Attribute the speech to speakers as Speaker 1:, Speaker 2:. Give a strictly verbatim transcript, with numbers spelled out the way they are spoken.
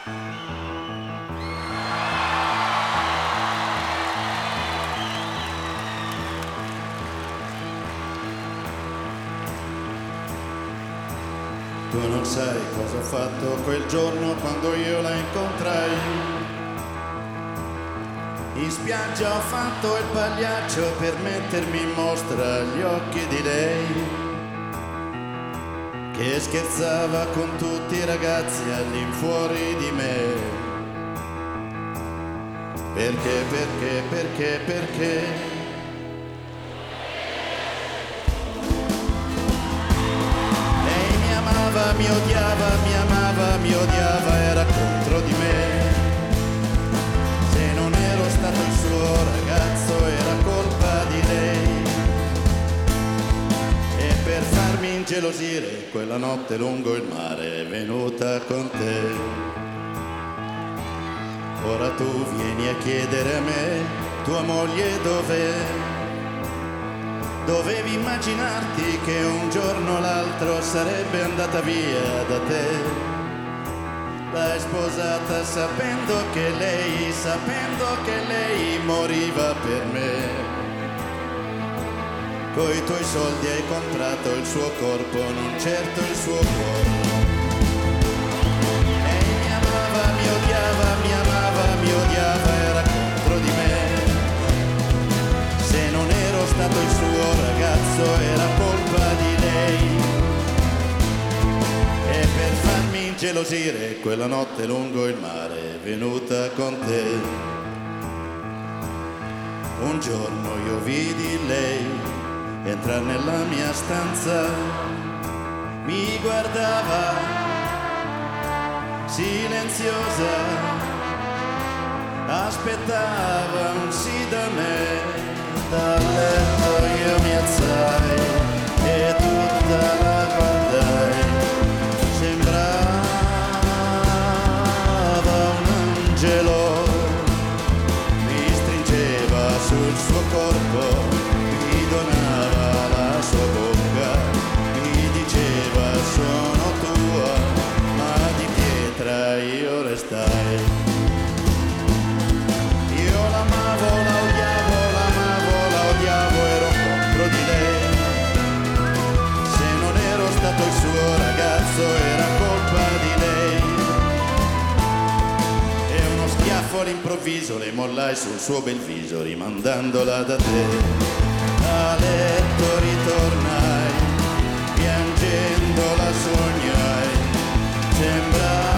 Speaker 1: Tu non sai cosa ho fatto quel giorno quando io la incontrai. In spiaggia ho fatto il pagliaccio per mettermi in mostra agli occhi di lei, che scherzava con tutti i ragazzi all'infuori di me. Perché, perché, perché, perché? Mi odiava, mi amava, mi odiava, era contro di me. Se non ero stato il suo ragazzo era colpa di lei. E per farmi ingelosire quella notte lungo il mare è venuta con te. Ora tu vieni a chiedere a me, tua moglie dov'è? Dovevi immaginarti che un giorno o l'altro sarebbe andata via da te. L'hai sposata sapendo che lei, sapendo che lei moriva per me. Coi tuoi soldi hai comprato il suo corpo, non certo il suo cuore. Lei mi amava, mi odiava, mi amava, mi odiava, era contro di me. Se non ero stato il suo ragazzo era colpa di lei. E per farmi ingelosire quella notte lungo il mare è venuta con te. Un giorno io vidi lei entrare nella mia stanza, mi guardava silenziosa, aspettava un sì da me. Dal letto io mi alzai e tutta la guardai, sembrava un angelo, mi stringeva sul suo corpo, mi donava la sua bocca, mi diceva sono tua, ma di pietra io restai. Io l'amavo, la odiavo, ero contro di lei. Se non ero stato il suo ragazzo era colpa di lei. E uno schiaffo all'improvviso le mollai sul suo bel viso, rimandandola da te. A letto ritornai, piangendo la sognai, sembrava